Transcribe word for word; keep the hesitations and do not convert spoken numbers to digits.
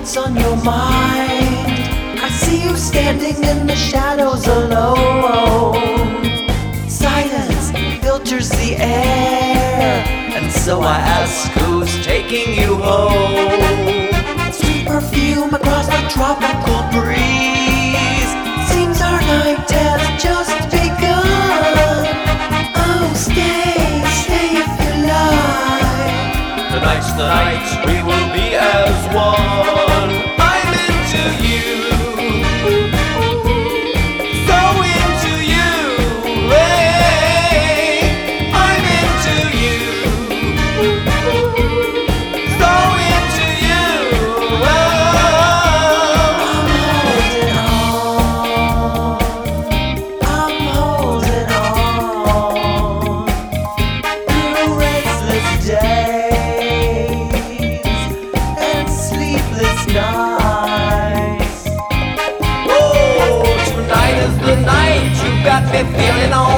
what's on your mind. I see you standing in the shadows alone. Silence filters the air, and so I ask who's taking you home. Sweet perfume across the tropical breeze. Seems our night has just begun. Oh, stay, stay if you like. Tonight's the night we will be as one. I'm into you, so into you. Hey, I'm into you, so into you. Oh. I'm holding on. Through restless days and sleepless nights. Oh, tonight is the night you got me feeling all